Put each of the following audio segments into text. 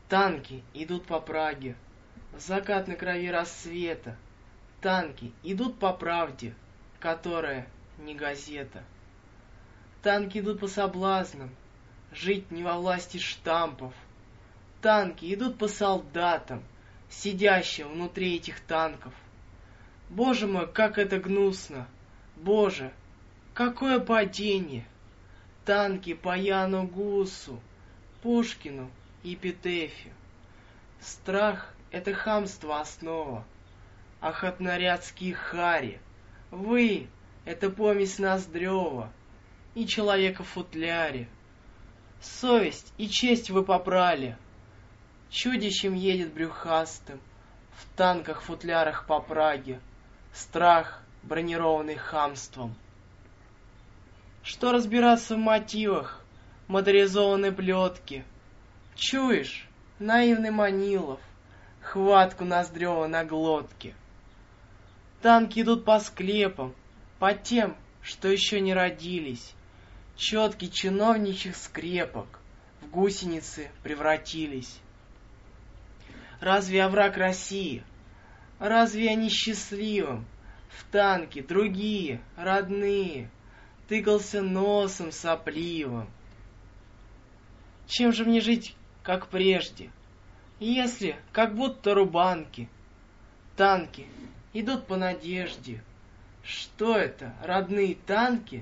Танки идут по Праге, в закат на крови рассвета. Танки идут по правде, которая не газета. Танки идут по соблазнам, жить не во власти штампов. Танки идут по солдатам, сидящим внутри этих танков. Боже мой, как это гнусно! Боже, какое падение! Танки по Яну Гусу, Пушкину и Петефию. Страх — это хамство основа. Охотнорядские хари, вы — это помесь Ноздрева и человека в футляре. Совесть и честь вы попрали. Чудищем едет брюхастым в танках-футлярах по Праге. Страх, бронированный хамством. Что разбираться в мотивах моторизованной плетки? Чуешь, наивный Манилов, хватку Ноздрева на глотке. Танки идут по склепам, по тем, что еще не родились. Четки чиновничьих скрепок в гусеницы превратились. Разве я враг России? Разве я несчастливым? В танке другие, родные, тыкался носом сопливым. Чем же мне жить, как прежде, если, как будто рубанки, танки идут по надежде? Что это, родные танки?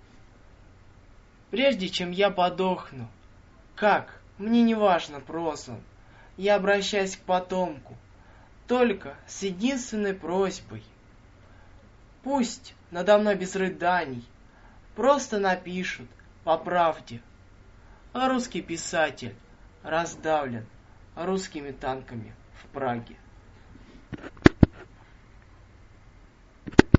Прежде чем я подохну, как, мне не важно прозван, я обращаюсь к потомку, только с единственной просьбой. Пусть надо мной без рыданий просто напишут по правде. А русский писатель раздавлен русскими танками в Праге.